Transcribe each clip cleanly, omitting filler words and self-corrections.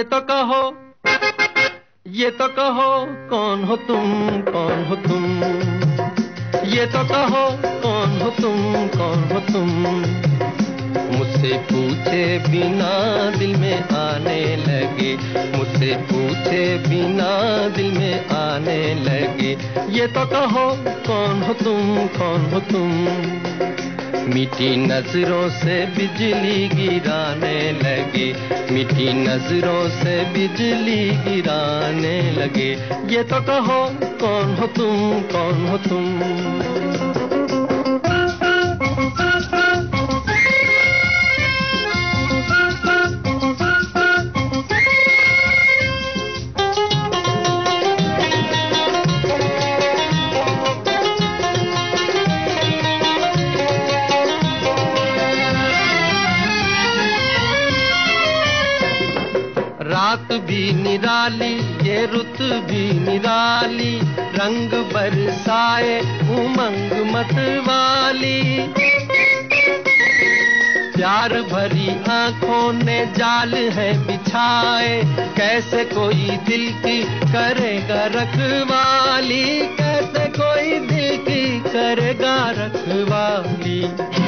तो कहो, ये तो कहो, कौन हो तुम, कौन हो तुम? ये तो कहो, कौन हो तुम, कौन हो तुम? मुझसे पूछे बिना दिल में आने लगे, मुझसे पूछे बिना दिल में आने लगे। ये तो कहो, कौन हो तुम, कौन हो तुम? मीठी नजरों से बिजली गिराने लगे, मीठी नजरों से बिजली गिराने लगे। ये तो कहो, कौन हो तुम, कौन हो तुम? रात भी निराली, ये रुत भी निराली, रंग बरसाए उमंग मतवाली। प्यार भरी आंखों ने जाल है बिछाए, कैसे कोई दिल की करेगा रखवाली, कैसे कोई दिल की करेगा रखवाली।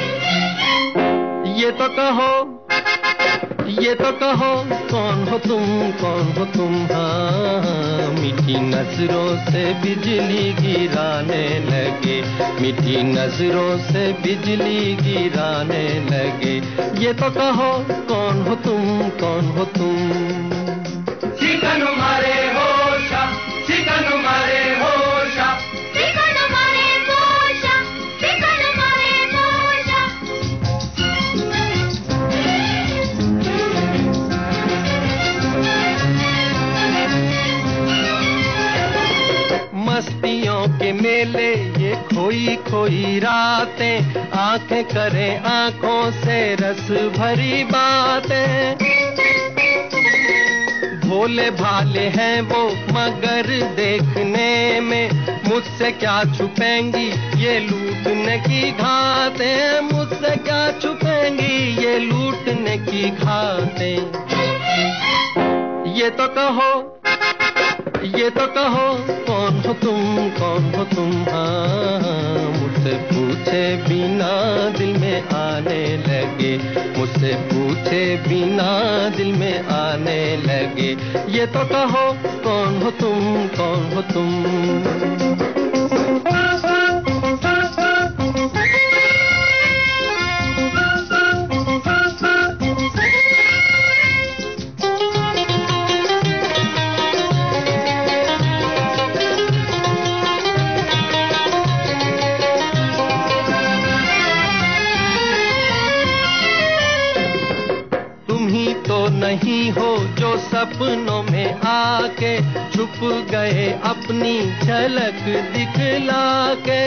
ये तो कहो, ये तो कहो, कौन हो तुम, कौन हो तुम? हाँ, मीठी नजरों से बिजली गिराने लगे, मीठी नजरों से बिजली गिराने लगे। ये तो कहो, कौन हो तुम, कौन हो तुम? चिकन मारे होशा, चिकन मारे होशा, चिकन मारे होशा, चिकन मारे होशा। मस्तियों के मेले ये खोई खोई रातें, आंखें करें आंखों से रस भरी बातें। भोले भाले हैं वो मगर देखने में, मुझसे क्या छुपेंगी ये लूटने की घातें, मुझसे क्या छुपेंगी ये लूटने की घातें। ये तो कहो, ये तो कहो, कौन हो तुम, कौन हो तुम? हाँ, मुझसे पूछे बिना दिल में आने लगे, मुझसे पूछे बिना दिल में आने लगे। ये तो कहो, कौन हो तुम, कौन हो तुम? नहीं हो जो सपनों में आके छुप गए अपनी झलक दिखला के।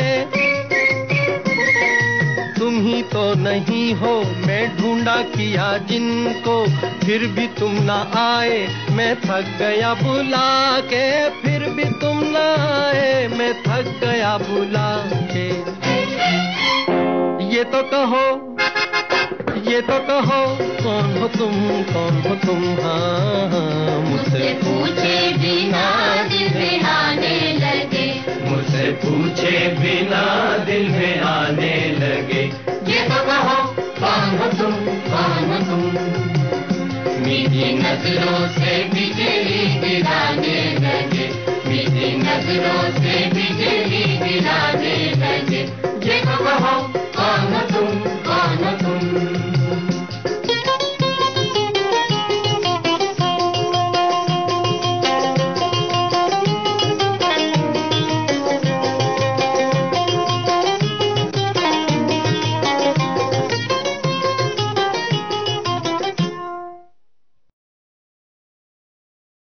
तुम ही तो नहीं हो मैं ढूंढा किया जिनको, फिर भी तुम ना आए मैं थक गया बुला के, फिर भी तुम ना आए मैं थक गया बुला के। ये तो कहो, ये तो कहो, कौन हो तुम, कौन हो तुम? हाँ, मुझसे पूछे बिना दिल में आने लगे, मुझसे पूछे बिना दिल में आने लगे। ये तो कहो, कौन हो तुम, कौन हो तुम? मीठी नजरों से भी